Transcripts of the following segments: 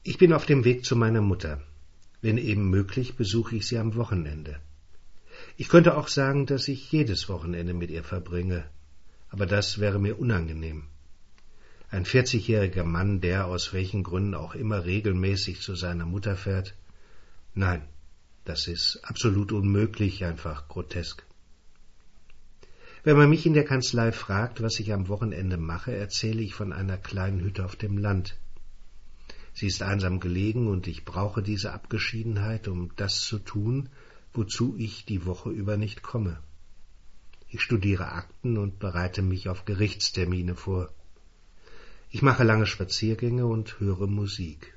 Ich bin auf dem Weg zu meiner Mutter. Wenn eben möglich, besuche ich sie am Wochenende. Ich könnte auch sagen, dass ich jedes Wochenende mit ihr verbringe, aber das wäre mir unangenehm. Ein 40-jähriger Mann, der aus welchen Gründen auch immer regelmäßig zu seiner Mutter fährt? Nein, das ist absolut unmöglich, einfach grotesk. Wenn man mich in der Kanzlei fragt, was ich am Wochenende mache, erzähle ich von einer kleinen Hütte auf dem Land. Sie ist einsam gelegen und ich brauche diese Abgeschiedenheit, um das zu tun, wozu ich die Woche über nicht komme. Ich studiere Akten und bereite mich auf Gerichtstermine vor. Ich mache lange Spaziergänge und höre Musik.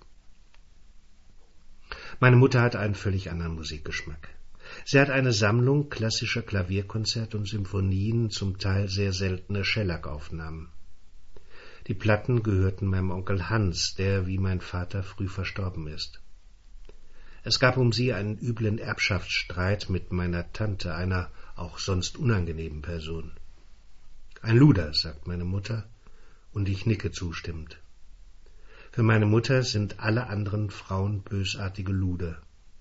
Meine Mutter hat einen völlig anderen Musikgeschmack. Sie hat eine Sammlung klassischer Klavierkonzerte und Symphonien, zum Teil sehr seltene Schellack-Aufnahmen. Die Platten gehörten meinem Onkel Hans, der wie mein Vater früh verstorben ist. Es gab um sie einen üblen Erbschaftsstreit mit meiner Tante, einer auch sonst unangenehmen Person. Ein Luder, sagt meine Mutter, und ich nicke zustimmend. Für meine Mutter sind alle anderen Frauen bösartige Luder.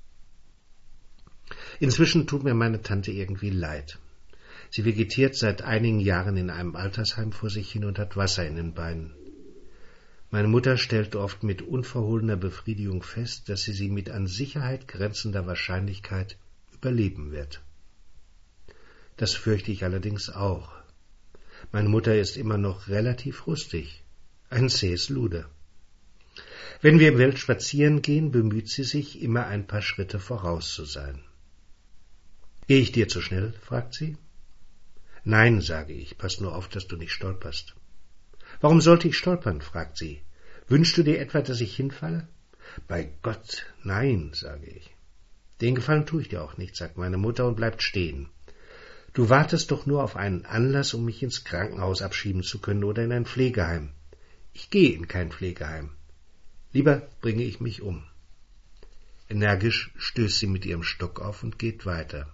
Inzwischen tut mir meine Tante irgendwie leid. Sie vegetiert seit einigen Jahren in einem Altersheim vor sich hin und hat Wasser in den Beinen. Meine Mutter stellt oft mit unverhohlener Befriedigung fest, dass sie mit an Sicherheit grenzender Wahrscheinlichkeit überleben wird. Das fürchte ich allerdings auch. Meine Mutter ist immer noch relativ rüstig, ein zähes Luder. Wenn wir im Wald spazieren gehen, bemüht sie sich, immer ein paar Schritte voraus zu sein. »Gehe ich dir zu schnell?« fragt sie. »Nein«, sage ich, »pass nur auf, dass du nicht stolperst.« »Warum sollte ich stolpern?« fragt sie. »Wünschst du dir etwa, dass ich hinfalle?« »Bei Gott, nein«, sage ich. »Den Gefallen tue ich dir auch nicht«, sagt meine Mutter und bleibt stehen. »Du wartest doch nur auf einen Anlass, um mich ins Krankenhaus abschieben zu können oder in ein Pflegeheim.« »Ich gehe in kein Pflegeheim. Lieber bringe ich mich um.« Energisch stößt sie mit ihrem Stock auf und geht weiter.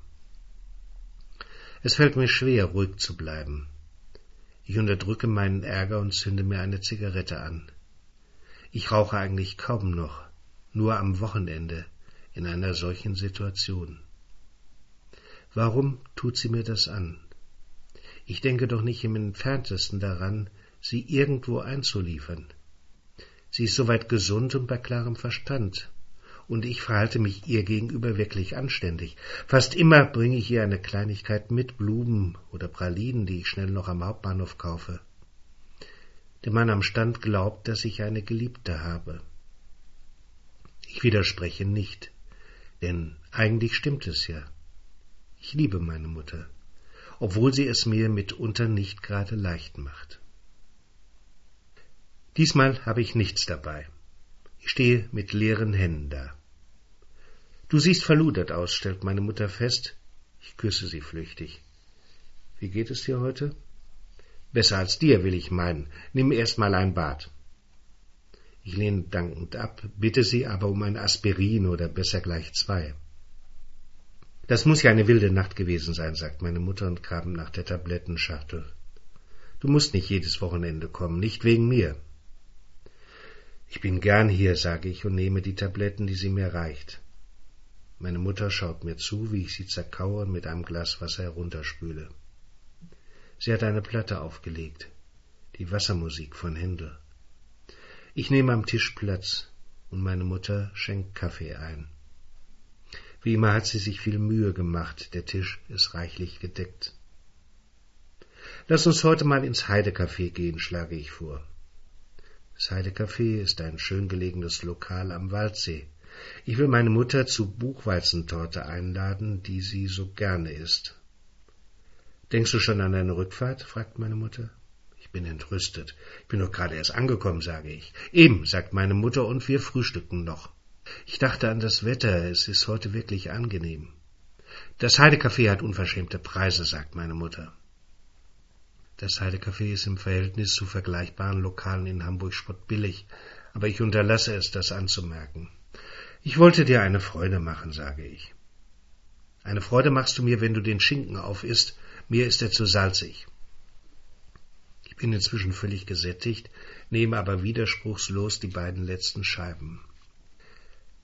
Es fällt mir schwer, ruhig zu bleiben. Ich unterdrücke meinen Ärger und zünde mir eine Zigarette an. Ich rauche eigentlich kaum noch, nur am Wochenende, in einer solchen Situation. Warum tut sie mir das an? Ich denke doch nicht im Entferntesten daran, sie irgendwo einzuliefern. Sie ist soweit gesund und bei klarem Verstand, und ich verhalte mich ihr gegenüber wirklich anständig. Fast immer bringe ich ihr eine Kleinigkeit mit, Blumen oder Pralinen, die ich schnell noch am Hauptbahnhof kaufe. Der Mann am Stand glaubt, dass ich eine Geliebte habe. Ich widerspreche nicht, denn eigentlich stimmt es ja. Ich liebe meine Mutter, obwohl sie es mir mitunter nicht gerade leicht macht. Diesmal habe ich nichts dabei. Ich stehe mit leeren Händen da. »Du siehst verludert aus«, stellt meine Mutter fest. Ich küsse sie flüchtig. »Wie geht es dir heute?« »Besser als dir, will ich meinen. Nimm erst mal ein Bad.« Ich lehne dankend ab, bitte sie aber um ein Aspirin oder besser gleich 2. »Das muss ja eine wilde Nacht gewesen sein«, sagt meine Mutter und kramt nach der Tablettenschachtel. »Du musst nicht jedes Wochenende kommen, nicht wegen mir.« »Ich bin gern hier«, sage ich und nehme die Tabletten, die sie mir reicht. Meine Mutter schaut mir zu, wie ich sie zerkaue und mit einem Glas Wasser herunterspüle. Sie hat eine Platte aufgelegt, die Wassermusik von Händel. Ich nehme am Tisch Platz und meine Mutter schenkt Kaffee ein. Wie immer hat sie sich viel Mühe gemacht, der Tisch ist reichlich gedeckt. »Lass uns heute mal ins Heidecafé gehen«, schlage ich vor. Das Heidecafé ist ein schön gelegenes Lokal am Waldsee. Ich will meine Mutter zu Buchweizentorte einladen, die sie so gerne isst. »Denkst du schon an deine Rückfahrt?« fragt meine Mutter. Ich bin entrüstet. »Ich bin doch gerade erst angekommen«, sage ich. »Eben«, sagt meine Mutter, »und wir frühstücken noch.« Ich dachte an das Wetter, es ist heute wirklich angenehm. »Das Heidecafé hat unverschämte Preise«, sagt meine Mutter. Das Heidecafé ist im Verhältnis zu vergleichbaren Lokalen in Hamburg spottbillig, aber ich unterlasse es, das anzumerken. »Ich wollte dir eine Freude machen«, sage ich. »Eine Freude machst du mir, wenn du den Schinken aufisst, mir ist er zu salzig.« bin inzwischen völlig gesättigt, nehme aber widerspruchslos die beiden letzten Scheiben.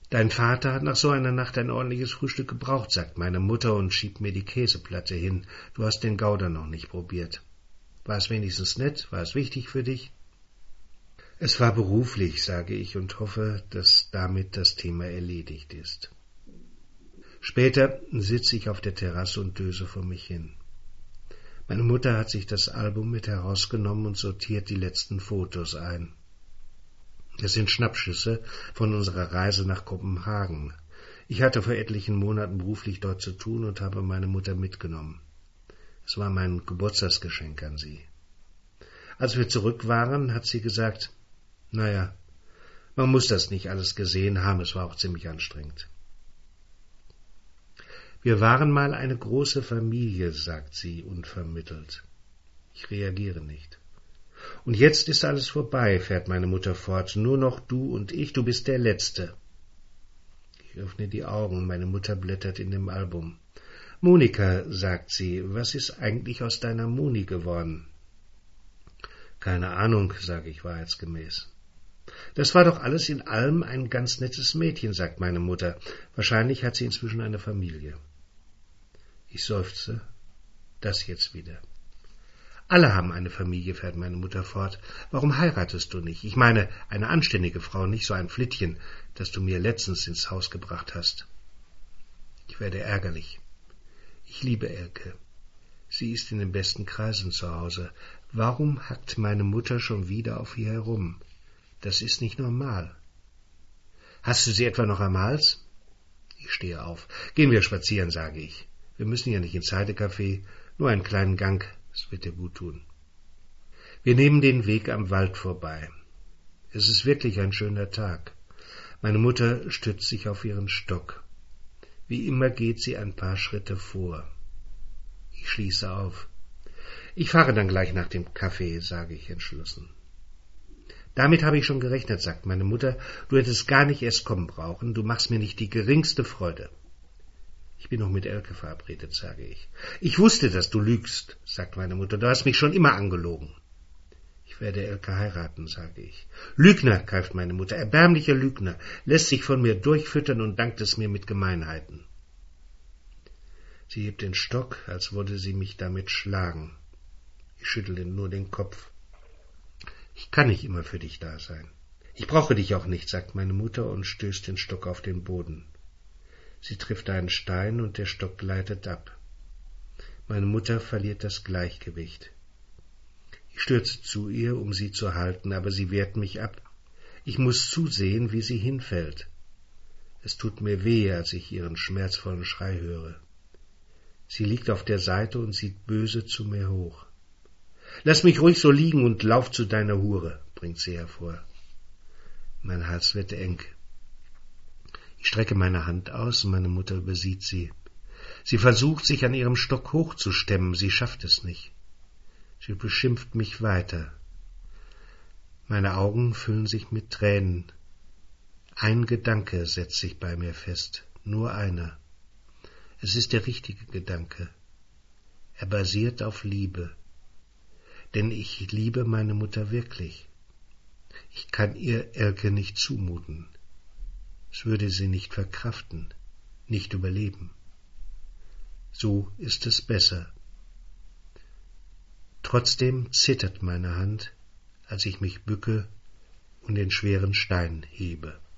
Dein Vater hat nach so einer Nacht ein ordentliches Frühstück gebraucht, sagt meine Mutter und schiebt mir die Käseplatte hin. Du hast den Gouda noch nicht probiert. War es wenigstens nett? War es wichtig für dich? Es war beruflich, sage ich und hoffe, dass damit das Thema erledigt ist. Später sitze ich auf der Terrasse und döse vor mich hin. Meine Mutter hat sich das Album mit herausgenommen und sortiert die letzten Fotos ein. Es sind Schnappschüsse von unserer Reise nach Kopenhagen. Ich hatte vor etlichen Monaten beruflich dort zu tun und habe meine Mutter mitgenommen. Es war mein Geburtstagsgeschenk an sie. Als wir zurück waren, hat sie gesagt, naja, man muss das nicht alles gesehen haben, es war auch ziemlich anstrengend. Wir waren mal eine große Familie, sagt sie unvermittelt. Ich reagiere nicht. Und jetzt ist alles vorbei, fährt meine Mutter fort, nur noch du und ich, du bist der Letzte. Ich öffne die Augen, meine Mutter blättert in dem Album. Monika, sagt sie, was ist eigentlich aus deiner Moni geworden? Keine Ahnung, sage ich wahrheitsgemäß. Das war doch alles in allem ein ganz nettes Mädchen, sagt meine Mutter. Wahrscheinlich hat sie inzwischen eine Familie. Ich seufze, das jetzt wieder. Alle haben eine Familie, fährt meine Mutter fort. Warum heiratest du nicht? Ich meine, eine anständige Frau, nicht so ein Flittchen, das du mir letztens ins Haus gebracht hast. Ich werde ärgerlich. Ich liebe Elke. Sie ist in den besten Kreisen zu Hause. Warum hackt meine Mutter schon wieder auf ihr herum? Das ist nicht normal. Hast du sie etwa noch am Hals? Ich stehe auf. Gehen wir spazieren, sage ich. Wir müssen ja nicht ins Heidecafé, nur einen kleinen Gang, das wird dir gut tun. Wir nehmen den Weg am Wald vorbei. Es ist wirklich ein schöner Tag. Meine Mutter stützt sich auf ihren Stock. Wie immer geht sie ein paar Schritte vor. Ich schließe auf. Ich fahre dann gleich nach dem Kaffee, sage ich entschlossen. Damit habe ich schon gerechnet, sagt meine Mutter. Du hättest gar nicht erst kommen brauchen. Du machst mir nicht die geringste Freude. Ich bin noch mit Elke verabredet, sage ich. Ich wusste, dass du lügst, sagt meine Mutter. Du hast mich schon immer angelogen. Ich werde Elke heiraten, sage ich. Lügner, greift meine Mutter, erbärmlicher Lügner, lässt sich von mir durchfüttern und dankt es mir mit Gemeinheiten. Sie hebt den Stock, als wolle sie mich damit schlagen. Ich schüttle nur den Kopf. Ich kann nicht immer für dich da sein. Ich brauche dich auch nicht, sagt meine Mutter und stößt den Stock auf den Boden. Sie trifft einen Stein und der Stock gleitet ab. Meine Mutter verliert das Gleichgewicht. Ich stürze zu ihr, um sie zu halten, aber sie wehrt mich ab. Ich muss zusehen, wie sie hinfällt. Es tut mir weh, als ich ihren schmerzvollen Schrei höre. Sie liegt auf der Seite und sieht böse zu mir hoch. »Lass mich ruhig so liegen und lauf zu deiner Hure«, bringt sie hervor. Mein Hals wird eng. Ich strecke meine Hand aus und meine Mutter übersieht sie. Sie versucht, sich an ihrem Stock hochzustemmen, sie schafft es nicht. Sie beschimpft mich weiter. Meine Augen füllen sich mit Tränen. Ein Gedanke setzt sich bei mir fest, nur einer. Es ist der richtige Gedanke. Er basiert auf Liebe. Denn ich liebe meine Mutter wirklich. Ich kann ihr Elke nicht zumuten. Es würde sie nicht verkraften, nicht überleben. So ist es besser. Trotzdem zittert meine Hand, als ich mich bücke und den schweren Stein hebe.